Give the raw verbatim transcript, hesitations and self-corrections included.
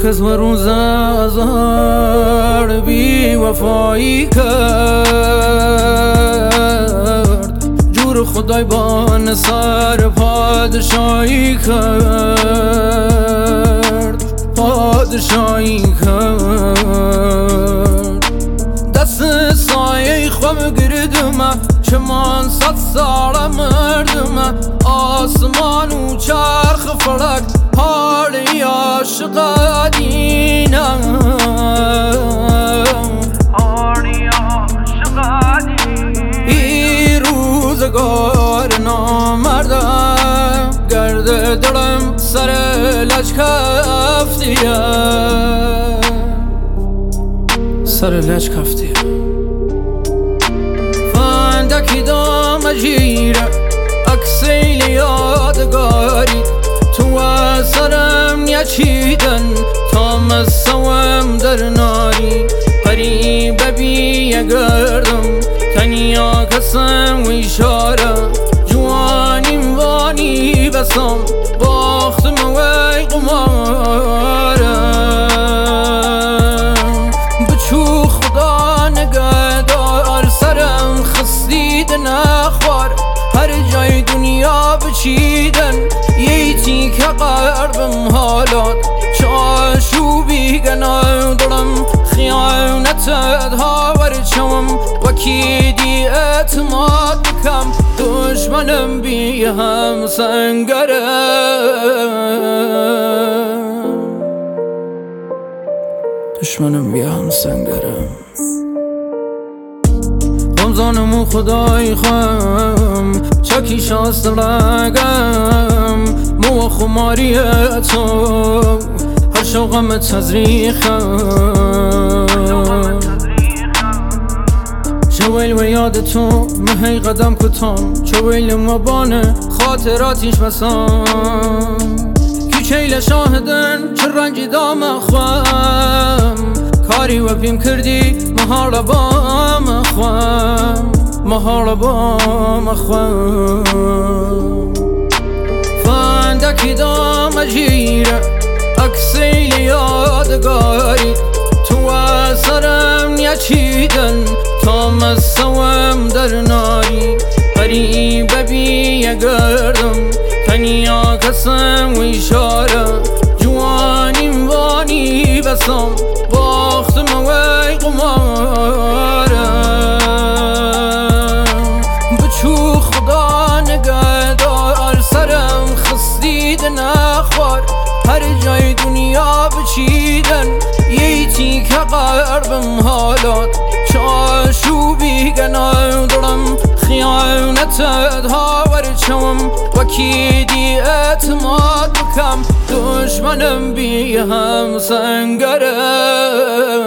کس و روز ازار بی وفایی کرد، جور خدای بان سر پادشاهی کرد، پادشاهی کرد. دست سایه خواب گردمه چمان صد ساله مردمه، آسمان و چرخ فلک حالی عاشق دینه، حالی عاشق دینه. ای روزگار نامرده گرد دلم سر لج کفتیه، سر لج کفتیه. فندکی دام جیره اکسیل یادگاری، تو سرم یچیدن تا مسوم در ناری. قریب بی گردم تنیا کسم و اشاره، جوانیم وانی بسم باختم وی قمارم. بچو خدا نگهدار سرم خستید نخوار، هر جای دنیا بچیدن یه که قربم حالات. چاشوبی گناه دلم خیانتت هاور چوم، وکی دی اعتماد بکم دشمنم بی هم سنگرم، دشمنم بی هم سنگرم. غمزانمو خدای خم چکی شاست لگم، مو خماری تو هر شوقم تزریخم. چویل و یاد تو مهی قدم کتام، چویل مبانه خاطراتیش بسام. کیچیل شاهدن چه رنگی دام خوام، کاری و پیم کردی مهار بام خوام، مهار بام خوام. فندکی دام جیره اکسیل یادگاری، تو سرم یچیدن تا مسوم در ناری. قریب بی گردم تنیا کسم و اشاره، جوانیم وانی بسم باختم وی قمارم. بچو خدا نگهدار سرم خستید نخوار، هر جای دنیا بچیدن یه که قربم حالات. چاشوبی گناه دلم خیانتت هاور چوم، وکی دی اعتماد بکم دشمنم بی هم سنگرم.